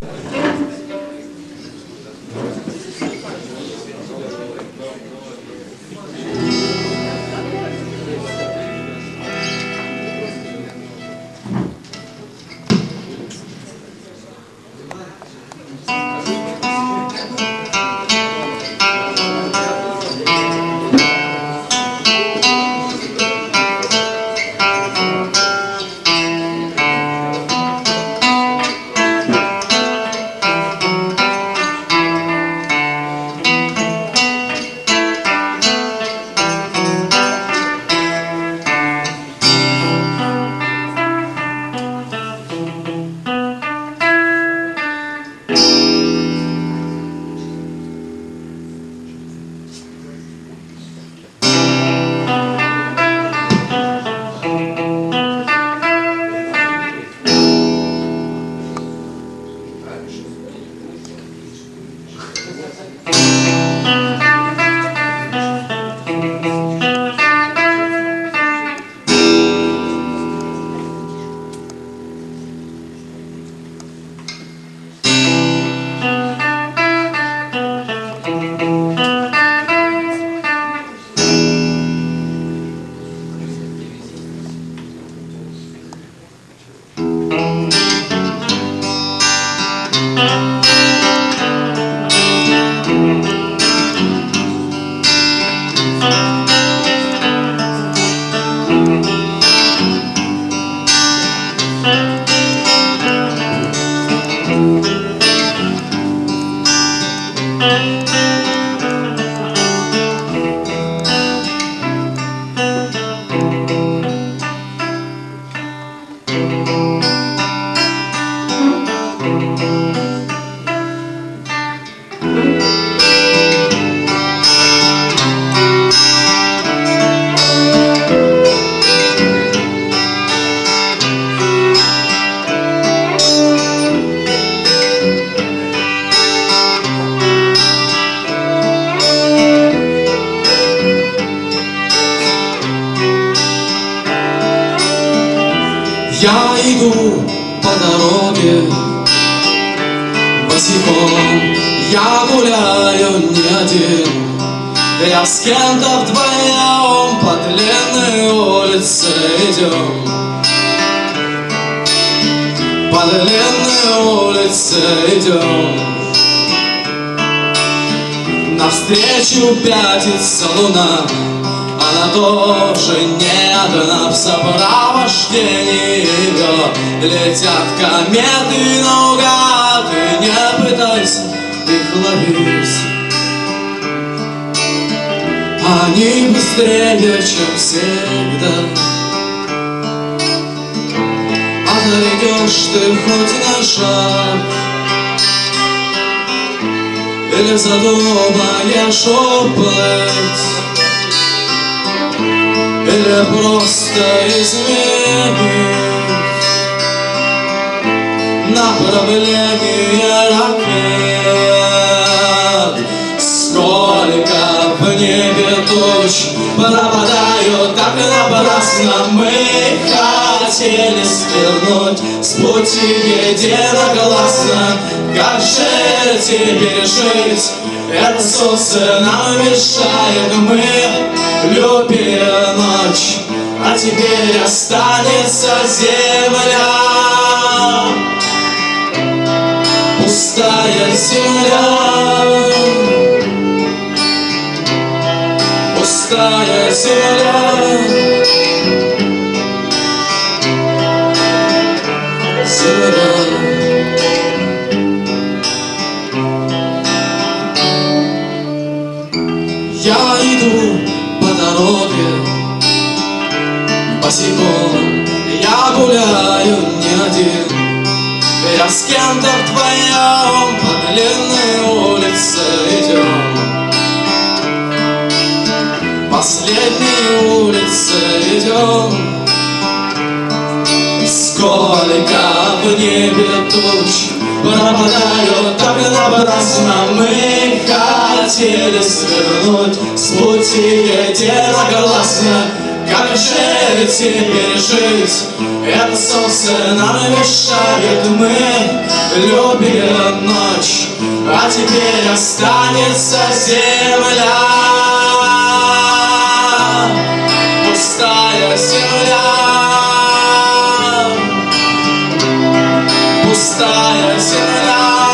Я иду по дороге босиком, я гуляю не один, я с кем-то вдвоем по длинной улице идем. По длинной улице идем. Навстречу пятится луна, она тоже не одна. В сопровождении ее летят кометы наугад, и не пытайся их ловить. Они быстрее, чем всегда. Отойдешь ты хоть на шаг, или задумаешь уплыть, или просто изменить направление ракет. Сколько в небе туч пропадают так напрасно. Мы хотели свернуть с пути единогласно. Как же теперь жить? Это солнце нам мешает. Мы любили ночь, а теперь останется земля. Пустая земля. Пустая земля. Я иду по дороге босиком, я гуляю не один, я с кем-то вдвоем по длинной улице идем. Последней улице идем. Сколько в небе туч пропадают так напрасно. Мы хотели свернуть с пути единогласно. Как же теперь жить? Это солнце нам мешает, мы любим ночь, а теперь останется земля, пустая земля, пустая земля.